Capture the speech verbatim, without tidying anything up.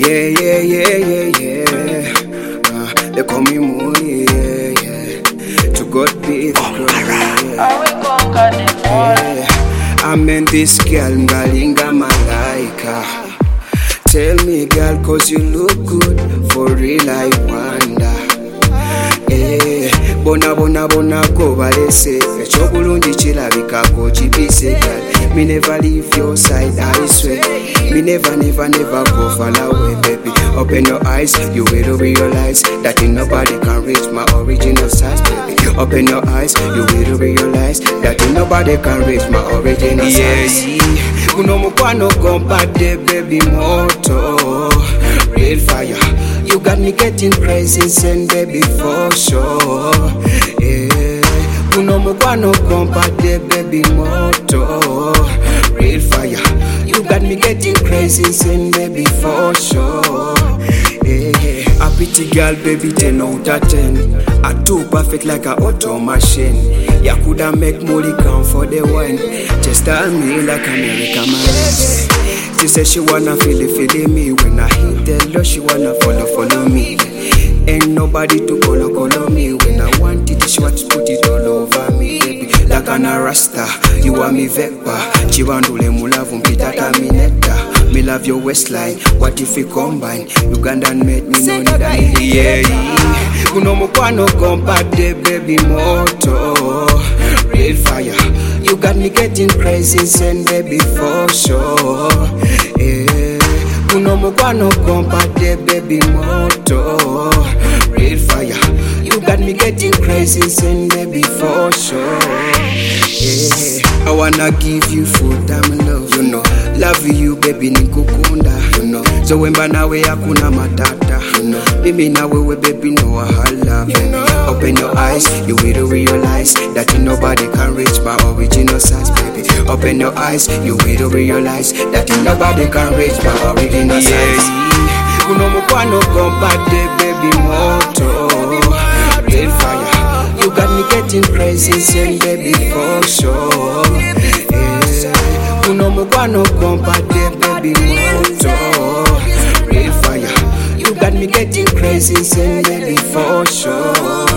Yeah, yeah, yeah, yeah, yeah. Uh, they call me Moody, yeah, yeah. To God be the glory, yeah. Yeah. I mean this girl, Ngalinga Malaika. Tell me, girl, cause you look good. For real, I wonder. Eh, bona bona bona ko balese. Echobulungi chilabikako chipise, girl. Me never leave your side, I swear. Me never, never, never go far away, baby. Open your eyes, you will realize that ain't nobody can reach my original size, baby. Open your eyes, you will realize that ain't nobody can reach my original size. Yeah, uno mukwano compade, baby, moto. Real fire, you got me getting crazy, send baby for sure. Yeah, uno mukwano compade, baby, moto. Real fire, you got me getting crazy, send baby for sure. Yeah, a pretty girl, baby, ten out of ten. A too perfect like a auto machine. Ya coulda make money come for the wine. Just tell me like American man. She said she wanna feel it, feel me. When I hit the low, she wanna follow, follow me. Ain't nobody to follow, follow me. When I want it, she wants to put it all over me, baby. Like an rasta, you are me vector. Chibandule mulavu mpitata mineta. Me love your waistline, what if we combine? Ugandan made me know that. Yeah, yeah. Uno mukwano compade, baby, moto. Real fire, you got me getting crazy, send baby for sure. Yeah, uno mukwano compade, baby, moto. Real fire, you got me getting crazy, send baby for sure. Yeah, I wanna give you full time love, you know. Love you, baby, nikukunda, you know. So when nawe hakuna matata, you know. Mimi na wewe, baby, no wahala, you know. Open your eyes, you will realize that ain't nobody can reach my original size, baby. Open your eyes, you will realize that ain't nobody can reach my original size. Yeah, uno mukwano compade, baby, moto. Real fire, you got me getting crazy, send baby for sure. Yeah, uno mukwano compade, baby, moto. Real fire, you got me getting crazy, send baby for sure.